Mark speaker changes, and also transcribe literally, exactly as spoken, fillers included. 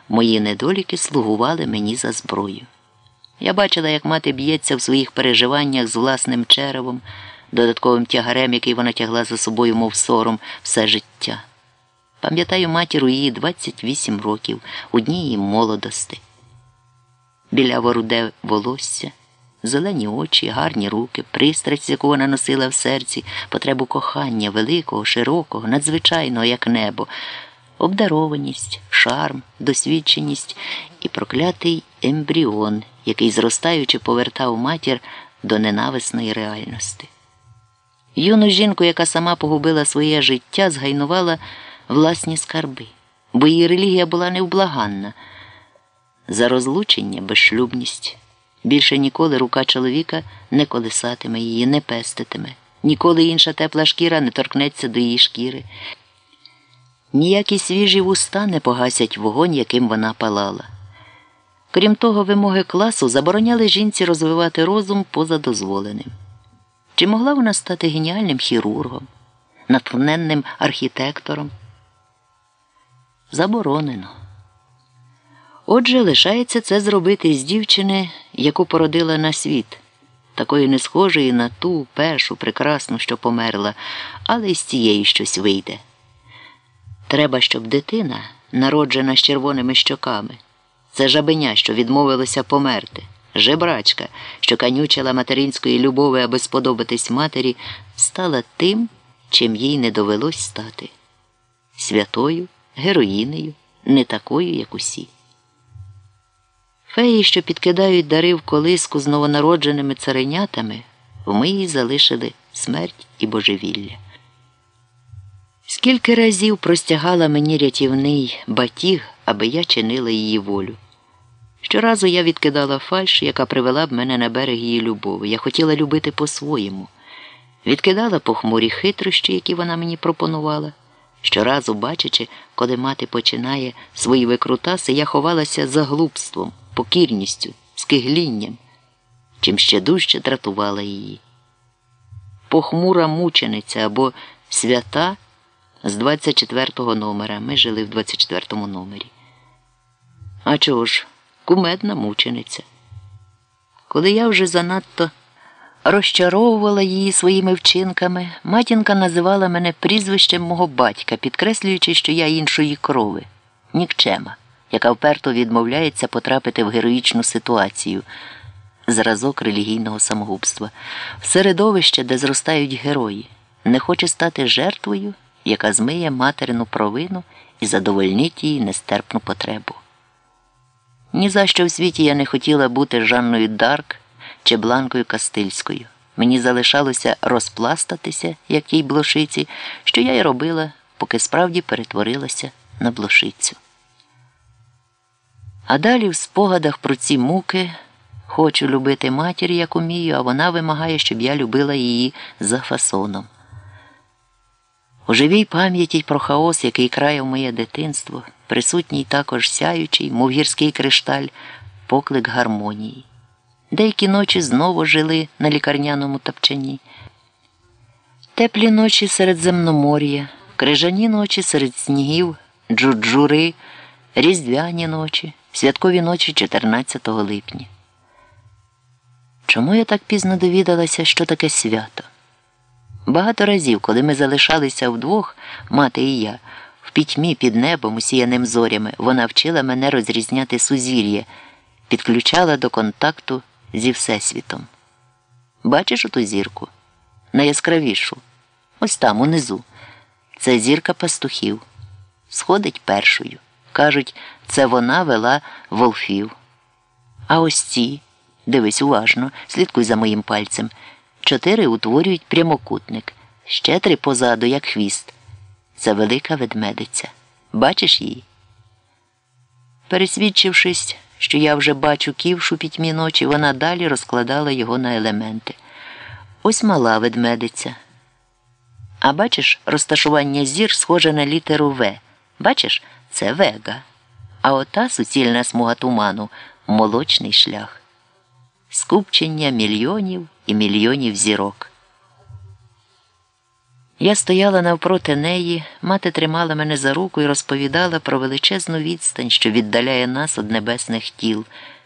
Speaker 1: мої недоліки слугували мені за зброю. Я бачила, як мати б'ється в своїх переживаннях з власним черевом, додатковим тягарем, який вона тягла за собою, мов сором, все життя. Пам'ятаю матір у її двадцять вісім років, у дні її молодости. Біляво руде волосся, зелені очі, гарні руки, пристрасть, яку вона носила в серці, потребу кохання, великого, широкого, надзвичайного, як небо, обдарованість, шарм, досвідченість і проклятий ембріон, який, зростаючи, повертав матір до ненависної реальності. Юну жінку, яка сама погубила своє життя, згайнувала власні скарби, бо її релігія була невблаганна. За розлучення, безшлюбність. Більше ніколи рука чоловіка не колисатиме її, не пеститиме. Ніколи інша тепла шкіра не торкнеться до її шкіри. Ніякі свіжі вуста не погасять вогонь, яким вона палала. Крім того, вимоги класу забороняли жінці розвивати розум поза дозволеним. Чи могла вона стати геніальним хірургом, натхненним архітектором? Заборонено. Отже, лишається це зробити з дівчини, яку породила на світ, такої не схожої на ту першу прекрасну, що померла, але й з цієї щось вийде. Треба, щоб дитина, народжена з червоними щоками, це жабеня, що відмовилося померти, жебрачка, що канючила материнської любові, аби сподобатись матері, стала тим, чим їй не довелось стати. Святою, героїнею, не такою, як усі. Феї, що підкидають дари в колиску з новонародженими царинятами, вмиї залишили смерть і божевілля. Скільки разів простягала мені рятівний батіг, аби я чинила її волю. Щоразу я відкидала фальш, яка привела б мене на берег її любові. Я хотіла любити по-своєму. Відкидала похмурі хитрощі, які вона мені пропонувала. Щоразу, бачачи, коли мати починає свої викрутаси, я ховалася за глупством, покірністю, скиглінням, чим ще дужче дратувала її. Похмура мучениця або свята з двадцять четвертого номера. Ми жили в двадцять четвертому номері. А чого ж, кумедна мучениця. Коли я вже занадто розчаровувала її своїми вчинками, матінка називала мене прізвищем мого батька, підкреслюючи, що я іншої крови, нікчема, яка вперто відмовляється потрапити в героїчну ситуацію, зразок релігійного самогубства, в середовище, де зростають герої, не хоче стати жертвою, яка змиє материну провину і задовольнить її нестерпну потребу. Ні за що в світі я не хотіла бути Жанною Дарк чи Бланкою Кастильською. Мені залишалося розпластатися, як тій блошиці, що я й робила, поки справді перетворилася на блошицю. А далі в спогадах про ці муки хочу любити матір, як умію, а вона вимагає, щоб я любила її за фасоном. У живій пам'яті про хаос, який краяв моє дитинство, присутній також сяючий, мов гірський кришталь, поклик гармонії. Деякі ночі знову жили на лікарняному тапчані. Теплі ночі серед земномор'я, крижані ночі серед снігів, джуджури, різдвяні ночі, святкові ночі чотирнадцятого липня. Чому я так пізно довідалася, що таке свято? Багато разів, коли ми залишалися вдвох, мати і я, в пітьмі під небом, усіяним зорями, вона вчила мене розрізняти сузір'я, підключала до контакту зі Всесвітом. Бачиш оту зірку? Найяскравішу. Ось там, унизу. Це зірка пастухів. Сходить першою. Кажуть, це вона вела волфів. А ось ці, дивись уважно, слідкуй за моїм пальцем, чотири утворюють прямокутник, ще три позаду, як хвіст. Це велика ведмедиця. Бачиш її? Пересвідчившись, що я вже бачу ківшу пітьмі ночі, вона далі розкладала його на елементи. Ось мала ведмедиця. А бачиш, розташування зір схоже на літеру В. Бачиш? Це Вега. А ота суцільна смуга туману – молочний шлях. Скупчення мільйонів і мільйонів зірок. Я стояла навпроти неї, мати тримала мене за руку і розповідала про величезну відстань, що віддаляє нас від небесних тіл,